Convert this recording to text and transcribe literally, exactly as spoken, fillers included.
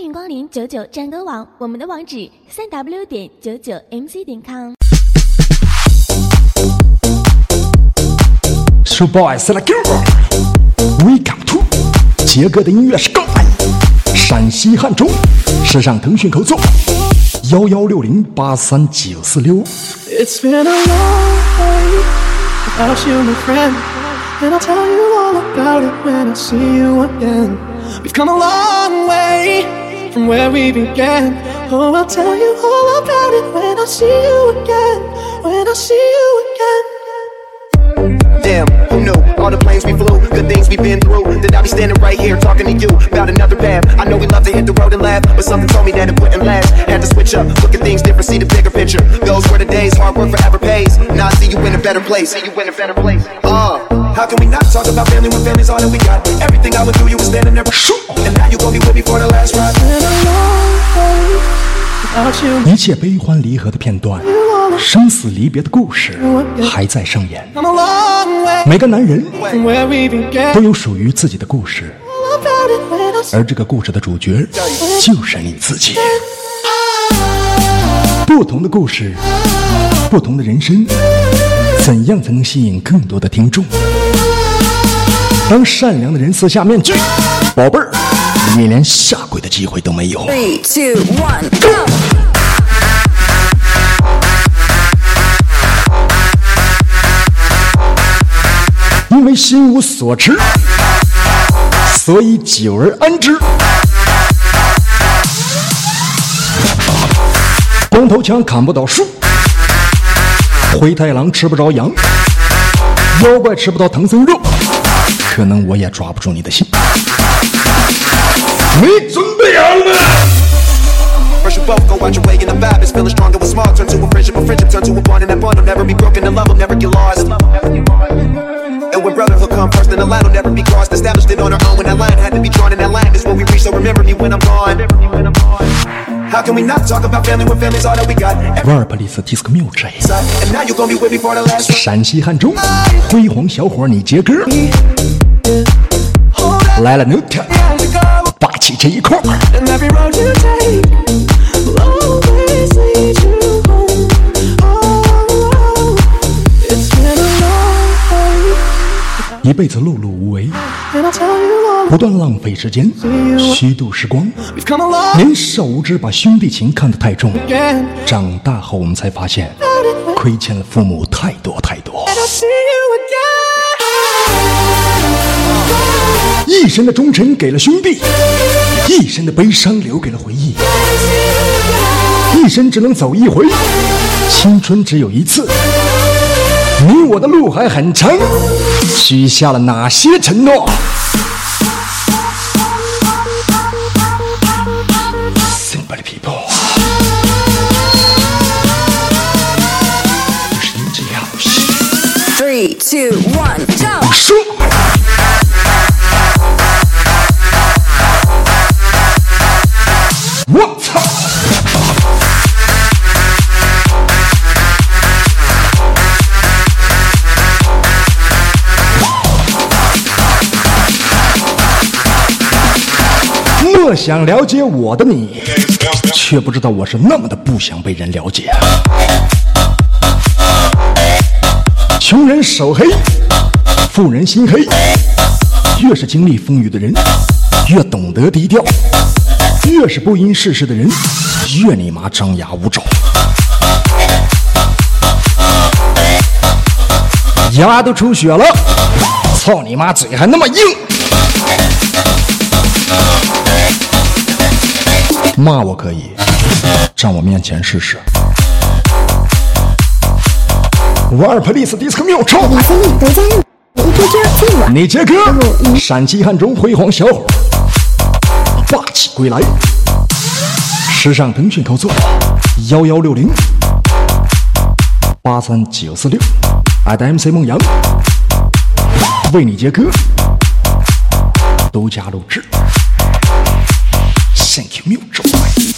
迎光临九九战歌网，我们的网址三 w 点九九 m c 点 com。 So boys like girl，welcome to 杰哥的音乐是高爱，陕西汉中，时尚腾讯口座幺幺六零八三九四六。 It's been a long day without you, my friend, and I'll tell you all about it when I see you again. We've come a long way from where we began. Oh, I'll tell you all about it when I see you again. When I see you again. Damn, who knew? All the planes we flew, good things we've been through. That I'll be standing right here talking to you about another path. I know we love to hit the road and laugh, but something told me that it wouldn't last. Had to switch up, look at things different, see the bigger picture. Those were the days, hard work forever pays. Now I see you in a better place, see you in a better place. Uh, how can we not talk about family when family's all that we got? Everything I went through, you were standing there. And now you gon' be with me for the last ride. It's been a long day without you. 一切悲欢离合的片段，生死离别的故事还在上演。 Come a long way 每个男人 from where we began. 都有属于自己的故事， All about it when I see 而这个故事的主角就是你自己。不同的故事，不同的人生，怎样才能吸引更多的听众？当善良的人撕下面具，宝贝儿，你连下跪的机会都没有。 Three, two, one, go! 因为心无所持，所以久而安之。光头强砍不倒树，灰太狼吃不着羊，妖怪吃不到唐僧肉，可能我也抓不住你的心。你准备好了吗？ First you both go out your way and the vibe is feeling stronger with small. Turn to a friendship, a friendship turn to a bond, and that bond will never be broken. The love will never get lost. And when brotherhood come first, then the line will never be crossed. Established it on our own when that line had to be drawn, and that line is when we reach. So remember me when I'm gone. How can we not talk about family when family's all that we got? 瓦尔普利斯迪斯科缪这 And now you gon' be with me for the last ride. 陕西汉中辉煌小伙你杰哥来了 ，Nota 霸气这一块。 And every road you take will always lead you home. Oh, it's been a long day. 一辈子碌碌無為， And I'll tell you all 不断浪费时间，虚度时光。 we've come a long 年少无知，把兄弟情看得太重。 again. 长大后，我们才发现，亏欠了父母太多太多。 And I'll see you again. 一生的忠诚给了兄弟，一生的悲伤留给了回忆。一生只能走一回，青春只有一次。你我的路还很长，许下了哪些承诺 ？Simple people， 这是音质好。 Three, two, one, go! 说。 我操！莫想了解我的你，却不知道我是那么的不想被人了解。穷人手黑，富人心黑。越是经历风雨的人，越懂得低调。 越是不因世事的人，越你妈张牙舞爪，牙都出血了，操你妈嘴还那么硬，骂我可以，站我面前试试。瓦尔普利斯迪斯科缪超， 你经历独家任务 E P 之今晚你杰哥，陕西汉中辉煌小伙。 霸气归来，时尚腾讯口座幺幺六零八三九四六 ，at M C 梦阳，为你杰哥独家录制 ，Thank you， 妙周。